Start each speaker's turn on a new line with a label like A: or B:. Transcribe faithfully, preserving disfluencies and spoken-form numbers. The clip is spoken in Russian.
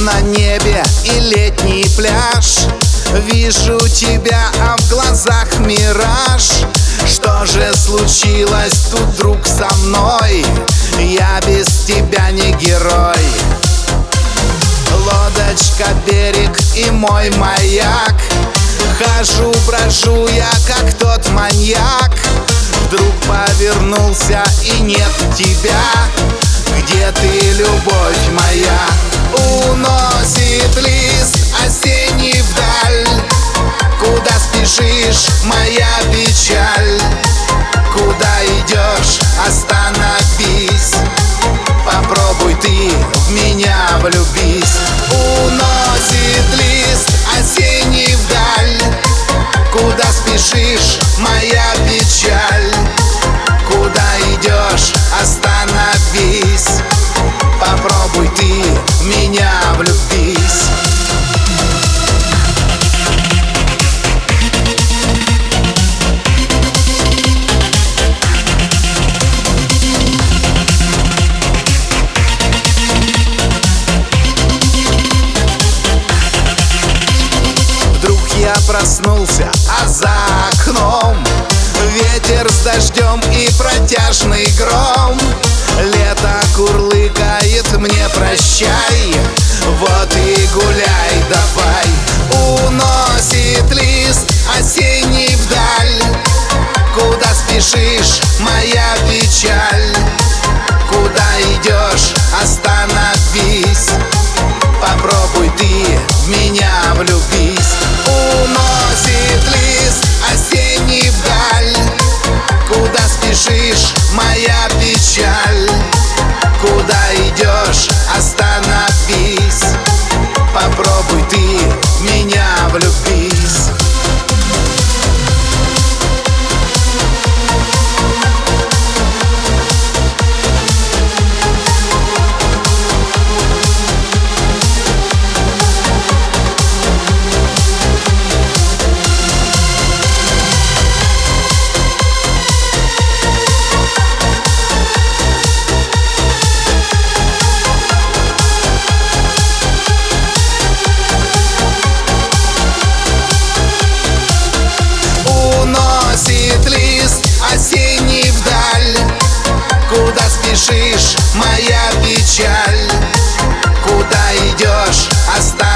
A: на небе и летний пляж. Вижу тебя, а в глазах мираж. Что же случилось тут, друг, со мной? Я без тебя не герой. Лодочка, берег и мой маяк. Хожу, брожу я, как тот маньяк. Вдруг повернулся и нет тебя. Где ты, любовь моя? Уносит лист осенний вдаль. Куда спешишь, моя печаль? Куда идешь, остановись. Попробуй ты в меня влюбись. Уносит лист осенний вдаль. Куда спешишь, моя печаль? Куда идешь, остановись. Попробуй ты в меня влюбись. Я проснулся, а за окном ветер с дождем и протяжный гром. Лето курлыкает мне прощай. Вот и гуляй давай. Уносит лист осенний вдаль. Куда спешишь, моя печаль? Куда идешь, остановись. Попробуй ты в меня влюбись. Уносит лист осенний вдаль. Куда спешишь, моя печаль? Куда идешь, остановись. Попробуй ты в меня влюбись. Осенний вдаль. Куда спешишь, моя печаль? Куда идешь, оставь.